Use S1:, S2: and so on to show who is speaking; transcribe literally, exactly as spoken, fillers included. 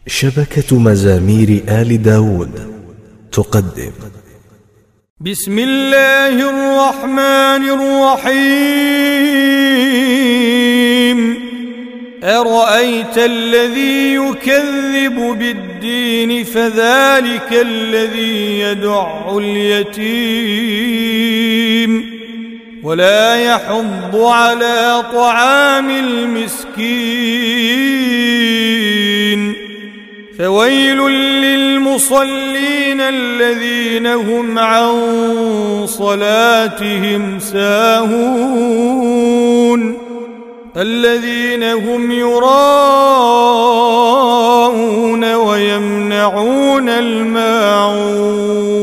S1: شبكة مزامير آل داود تقدم.
S2: بسم الله الرحمن الرحيم. أرأيت الذي يكذب بالدين فذلك الذي يدع اليتيم ولا يحض على طعام المسكين. فويل للمصلين الذين هم عن صلاتهم ساهون الذين هم يراءون ويمنعون الماعون.